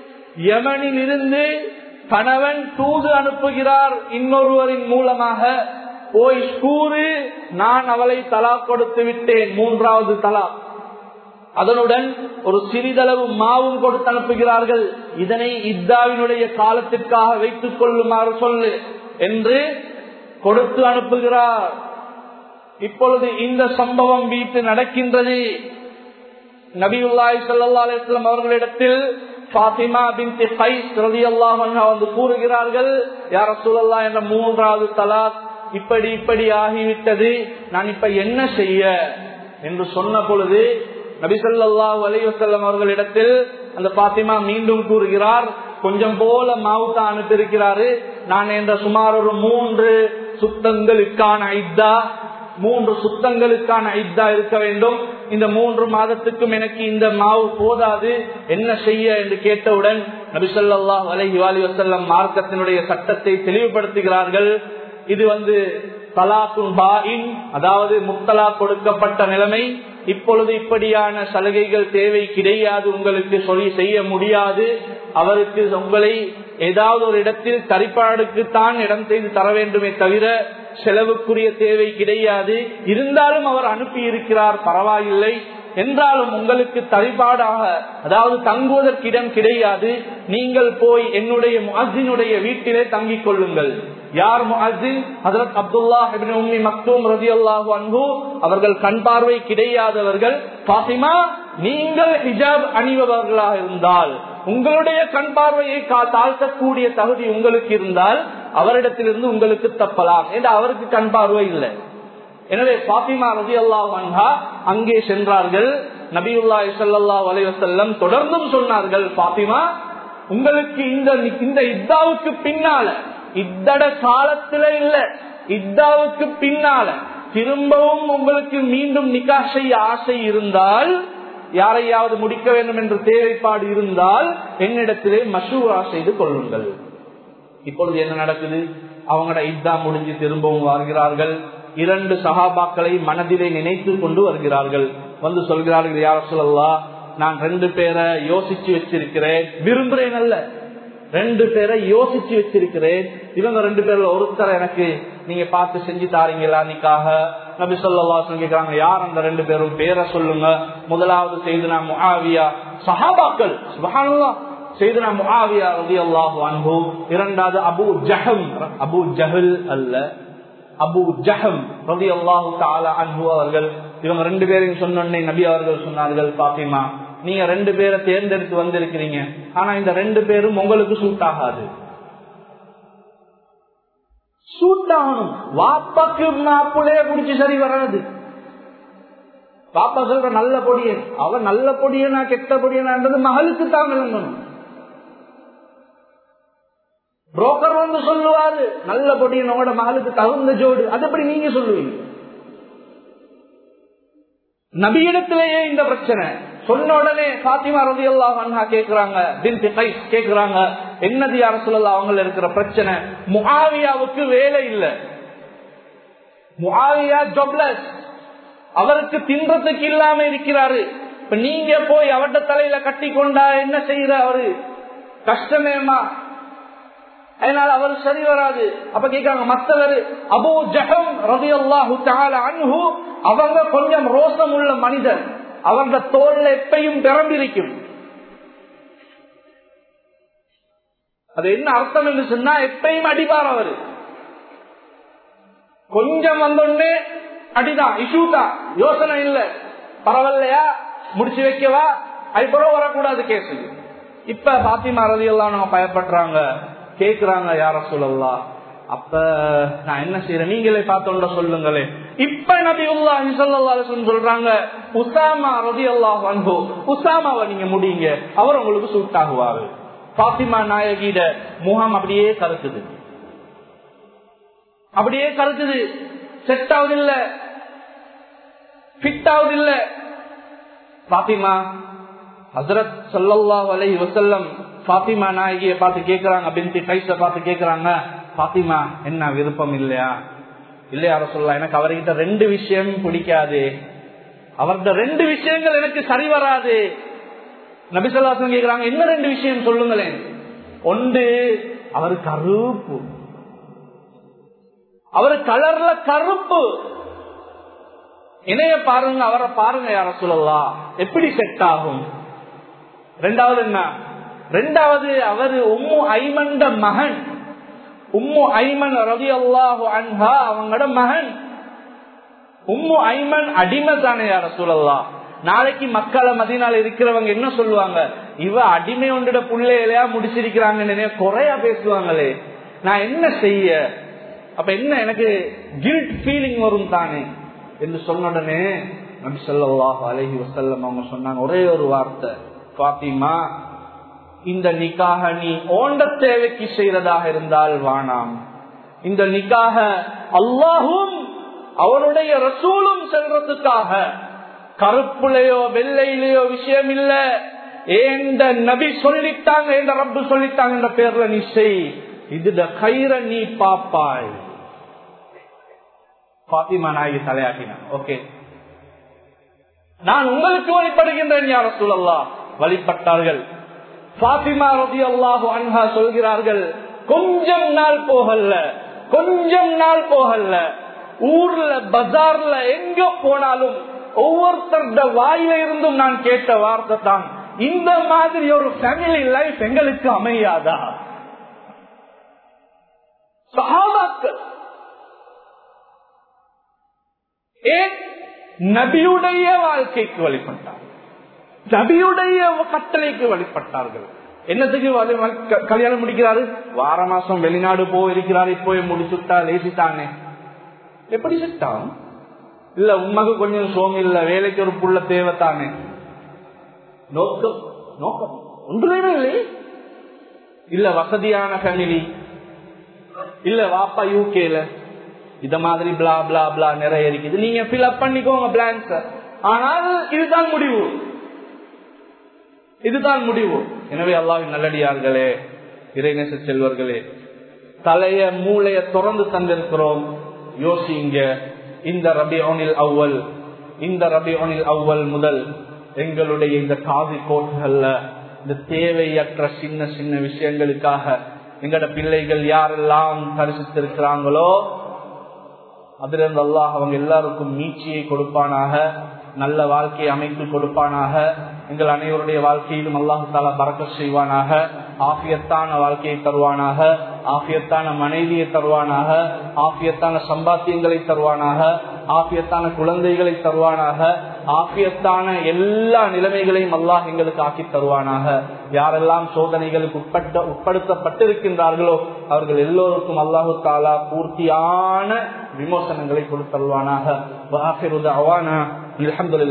யமனில் இருந்து கணவன் தூது அனுப்புகிறார் இன்னொருவரின் மூலமாக, போய் கூறு நான் அவளை தலாக் கொடுத்து விட்டேன், மூன்றாவது தலாக். அதனுடன் ஒரு சிறிதளவு மாவும் கொடுத்து அனுப்புகிறார்கள். இதனை இத்தாவினுடைய காலத்திற்காக வைத்துக் கொள்ளுமாறு சொல்லு என்று கொடுத்து அனுப்புகிறார். இப்பொழுது இந்த சம்பவம் வீட்டு நடக்கின்றது. நபியுல்லாஹி ஸல்லல்லாஹு அலைஹி வஸல்லம் அவர்களிடத்தில் ஃபாத்திமா பின்த் கைஸ் ரலியல்லாஹு அன்ஹா வந்து கூறுகிறார்கள், யா ரசூலல்லாஹ், என்ற மூன்றாவது தலாக் இப்படி ஆகிவிட்டது, நான் இப்ப என்ன செய்ய என்று சொன்ன பொழுது நபி ஸல்லல்லாஹு அலைஹி வஸல்லம் அவர்களிடத்தில் அந்த ஃபாத்திமா மீண்டும் கூறுகிறார், கொஞ்சம் போல மாவுத்தா அனுப்பியிருக்கிறாரு, நான் என்ற சுமார் ஒரு 3 சுத்தங்களுக்கான ஐத்தா, 3 சுத்தங்களுக்கான ஐத்தா இருக்க வேண்டும். இந்த 3 மாதத்துக்கும் எனக்கு இந்த மாவு போதாது, என்ன செய்ய என்று கேட்டவுடன் நபி ஸல்லல்லாஹு அலைஹி வஸல்லம் மார்க்கத்தினுடைய சட்டத்தை தெளிவுபடுத்துகிறார்கள். இது தலாக்குன் பாயின், அதாவது முத்தலாக் கொடுக்கப்பட்ட நிலைமை. இப்பொழுது இப்படியான சலுகைகள் தேவை கிடையாது, உங்களுக்கு சொல்லி செய்ய முடியாது. அவருக்கு உங்களை ஏதாவது ஒரு இடத்தில் தரிப்பாடுக்கு தான் இடம் செய்து தர வேண்டுமே தவிர செலவுக்குரிய தேவை கிடையாது. இருந்தாலும் அவர் அனுப்பி இருக்கிறார், பரவாயில்லை. என்றாலும் உங்களுக்கு தரிபாடாக, அதாவது தங்குவதற்கு இடம் கிடையாது. நீங்கள் போய் என்னுடைய முஅஸ்ஸினுடைய வீட்டிலே தங்கிக் கொள்ளுங்கள். யார் முஅஸ்ஸின்? ஹஜ்ரத் அப்துல்லாஹ் இப்னு உம்மி மக்தூம் ரலியல்லாஹு அன்ஹு அவர்கள் கண் பார்வை கிடையாதவர்கள். ஃபாத்திமா, நீங்கள் ஹிஜாப் அணிபவர்களாக இருந்தால், உங்களுடைய கண் பார்வையை தாழ்த்தக்கூடிய தகுதி உங்களுக்கு இருந்தால் அவரிடத்திலிருந்து உங்களுக்கு தப்பலாம் என்று அவருக்கு கண் பார்வை இல்லை. எனவே ஃபாத்திமா ரலியல்லாஹு அன்ஹா அங்கே சென்றார்கள். நபியுல்லாஹி ஸல்லல்லாஹு அலைஹி வஸல்லம் தொடர்ந்தும் சொன்னார்கள், ஃபாத்திமா, உங்களுக்கு இந்த இத்தாவுக்கு பின்னால, இத்தட காலத்தில இல்ல, இத்தாவுக்கு பின்னால திரும்பவும் உங்களுக்கு மீண்டும் நிக்கா செய்ய ஆசை இருந்தால், யாரையாவது முடிக்க வேண்டும் என்ற தேவைப்பாடு இருந்தால் என்னிடத்திலே மஷூரா செய்து கொள்ளுங்கள். இப்பொழுது என்ன நடக்குது? அவங்களோட இத்தா முடிஞ்சு திரும்பவும் வருகிறார்கள். 2 சஹாபாக்களை மனதிலே நினைத்து கொண்டு வருகிறார்கள். வந்து சொல்கிறார்கள், யா ரசூலல்லாஹ், நான் 2 பேரை யோசிச்சு வச்சிருக்கிறேன், விரும்புறேன் அல்ல, 2 பேரை யோசிச்சு வச்சிருக்கிறேன். இவங்க 2 பேர்ல ஒருத்தரை எனக்கு நீங்க பார்த்து செஞ்சு தாரீங்களா நிக்காக? நபி ஸல்லல்லாஹு அலைஹி வஸல்லம் கேக்குறாங்க, யார் அந்த 2 பேரும்? பேரை சொல்லுங்க. முதலாவது சையதுனா முஆவியா. சஹாபாக்கள், சுப்ஹானல்லாஹ், சையதுனா முஆவியா ரலியல்லாஹு அன்ஹு. இரண்டாவது அபூ ஜஹம், அபூ ஜஹல் அல்ல, அபூ ஜஹம் ரலியல்லாஹு தஆலா அன்ஹு அவர்கள். இவங்க 2 பேரையும் சொன்னோன்னே நபி அவர்கள் சொன்னார்கள், பாத்திமா, நீங்க 2 பேரை தேர்ந்தெடுத்து வந்திருக்கிறீங்க, ஆனா இந்த 2 பேரும் உங்களுக்கு சூட் ஆகாது. சூட் ஆகணும். வாப்பாக்கு மாப்பிள்ளைய குடிச்சு சரி வராது. பாப்பா சொல்ற நல்ல பொடியன், அவன் நல்ல பொடியனா கெட்ட பொடியனான்றது மகளுக்கு தான் விளங்கணும். புரோக்கர் வந்து சொல்லுவாரு நல்ல பொடியனோட மகளுக்கு தகுந்த ஜோடு, அது எப்படி நீங்க சொல்லுவீங்க? நபியிடத்திலேயே இந்த பிரச்சனை சொன்ன உடனே பாத்திமா ரலியல்லாஹு அன்ஹா கேக்குறாங்க, பின்த் கைஸ் கேக்குறாங்க, என்னது யா ரசூலல்லாஹ் அவங்கள இருக்கிற பிரச்சனை? முஆவியாவுக்கு வேலை இல்ல, முஆவியா ஜாப்லெஸ், அவருக்கு தின்றதுக்கு இல்லாம இருக்கிறாரு. இப்ப நீங்க போய் அவட்ட தலையில கட்டி கொண்டா என்ன செய்யற? அவரு கஷ்டமேமா, அதனால அவர் சரி வராது. அப்ப கேட்காங்க மத்தவர் அபூ ஜஹம் ரலியல்லாஹு தஆலா அன்ஹு, அவங்க கொஞ்சம் ரோசம் உள்ள மனிதர், அவருடைய தோல்ல எப்பையும் திறம்பிருக்கும். அது என்ன அர்த்தம் என்று சொன்னா, எப்பையும் அடிப்பார் அவரு. கொஞ்சம் வந்தோடனே அடிதான், இஷ்யூ தான், யோசனை இல்ல, பரவாயில்லையா முடிச்சு வைக்கவா, அதுபோல வரக்கூடாது கேஸ். இப்ப பாத்திமா ரலியல்லாஹு அன்ஹா பயப்படுறாங்க, கேக்குறாங்க, யா ரசூலல்லாஹ், அப்ப நான் என்ன செய்யறேன், நீங்களே பார்த்தோட சொல்லுங்களே. இப்ப நபியுல்லாஹி ஸல்லல்லாஹு அலைஹி வஸல்லம் சொல்றாங்க, உஸாமா ரலியல்லாஹு அன்ஹு, உஸாமாவை நீங்க முடிங்க, அவர் உங்களுக்கு சூட் ஆகுவாரு. பாத்திமா நாயகிட முகம் அப்படியே கருக்குது, அப்படியே கருக்குது, செட் ஆகுது இல்ல, ஃபிட் ஆகுது இல்ல. பாத்திமா ஹஜ்ரத் ஸல்லல்லாஹு அலைஹி வஸல்லம் பாத்திமா நாயகியை பார்த்து கேட்கிறாங்க, பின்த் கைஸ பார்த்து கேட்கிறாங்க, பாத்திமா என்ன விருப்பம் இல்லையா? இல்லையா ரசூலுல்லாஹ், எனக்கு அவர்கிட்ட 2 விஷயம் பிடிக்காது, அவர்கிட்ட 2 விஷயங்கள் எனக்கு சரி வராது. நபி ஸல்லல்லாஹு அலைஹி வஸல்லம் கேக்குறாங்க, என்ன 2 விஷயம் சொல்லுங்களேன்? ஒன்று, அவர் கருப்பு, அவர் கலர்ல கருப்பு, இணைய பாருங்க, அவரை பாருங்க யா ரசூலுல்லாஹ், எப்படி செட் ஆகும்? ரெண்டாவது என்ன? ரெண்டாவது, அவர் உம்மு ஐமன்ட மகன், உம்மு ஐமன் ரலியல்லாஹு அன்ஹா அவங்களோட மகன். உம்மு ஐமன் அடிமை தானே யா ரசூலல்லாஹ். நாளைக்கு மக்களை மதீனால இருக்கிறவங்க என்ன சொல்லுவாங்க? இவ அடிமை ஒன்றிட புள்ளையிலையா முடிச்சிருக்கிறாங்க, குறையா பேசுவாங்களே, நான் என்ன செய்ய? அப்ப என்ன எனக்கு கில்ட் ஃபீலிங் வரும் தானே என்று சொன்ன உடனே நபி ஸல்லல்லாஹு அலைஹி வஸல்லம் அவங்க சொன்னாங்க ஒரே ஒரு வார்த்தை, பாத்திமா, இந்த நிக்காக நீ ஓண்ட தேவைக்கு செய்யறதாக இருந்தால் வானாம். இந்த நிக்காக அல்லாஹும் அவருடைய ரசூலும் செல்றதுக்காக, கருப்புலையோ வெள்ளையிலையோ விஷயம் இல்ல, ஏந்த நபி சொல்லிட்டாங்க, என்ற ரப்பு சொல்லிட்டாங்க என்ற பேர்ல நீ செய், இதுட கயிற நீ பாப்பாய். பாத்திமா நாயகி தலையாட்டினான், ஓகே நான் உங்களுக்கு வழிபடுகின்றேன் யா ரசூலல்லாஹ். வழிபட்டார்கள். பாத்திமா ரலியல்லாஹு அன்ஹா சொல்கிறார்கள், கொஞ்சம் நாள் போகல, ஊர்ல பஜார்ல எங்க போனாலும் ஒவ்வொருத்தருடைய வாயில இருந்தும் நான் கேட்ட வார்த்தை தான், இந்த மாதிரி ஒரு ஃபேமிலி லைஃப் எங்களுக்கு அமையாதா? சஹாபாக்கள் ஏன் நபியுடைய வாழ்க்கைக்கு வழிபட்டார், நபியுடைய கட்டளைக்கு வழிபட்டார்கள். என்னத்துக்கு கல்யாணம் முடிக்கிறாரு? வார மாசம் வெளிநாடு போயிருக்கிறாரு, போய் முடிச்சுட்டா லேசிட்டானே, எப்படி செட்டான்? இல்ல உண்மைக்கு கொஞ்சம் சோம் இல்ல, வேலைக்கு ஒரு புள்ள தேவைத்தானே, நோக்கம் நோக்கம் ஒன்றுமே இல்லை. இல்ல வசதியான ஃபேமிலி, இல்ல வாப்பா யூகேல, இத மாதிரி பிளா பிளா பிளா நிறைய இருக்குது, நீங்க ஃபில் அப் பண்ணிக்கோங்க பிளான்ஸ். ஆனால் இதுதான் முடிவு, இதுதான் முடிவு. எனவே அல்லாஹ்வின் நல்லடியார்களே, இறைநேச செல்வர்களே, தலைய மூளைய திறந்து தந்திருக்கிறோம். யோசிங்க, இந்த ரபியுல் அவ்வல் முதல் எங்களுடைய இந்த காதி கோட்டுகள்ல இந்த தேவையற்ற சின்ன சின்ன விஷயங்களுக்காக எங்கட பிள்ளைகள் யாரெல்லாம் தரிசித்திருக்கிறாங்களோ அதிலிருந்து அல்லாஹ் அவங்க எல்லாருக்கும் மீட்சியை கொடுப்பானாக, நல்ல வாழ்க்கையை அமைத்து கொடுப்பானாக. எங்கள் அனைவருடைய வாழ்க்கையிலும் அல்லாஹ் தஆலா பரக்கத் செய்வானாக, ஆஃபியத்தான வாழ்க்கையை தருவானாக, ஆஃபியத்தான மனைவியை தருவானாக, ஆஃபியத்தான சம்பாத்தியங்களை தருவானாக, ஆஃபியத்தான குழந்தைகளை தருவானாக, ஆஃபியத்தான எல்லா நிலைமைகளையும் அல்லாஹ் எங்களுக்கு ஆக்கி தருவானாக. யாரெல்லாம் சோதனைகளுக்கு உட்படுத்தப்பட்டிருக்கின்றார்களோ அவர்கள் எல்லோருக்கும் அல்லாஹு தஆலா பூர்த்தியான விமோசனங்களை கொடுத்தருவானாக.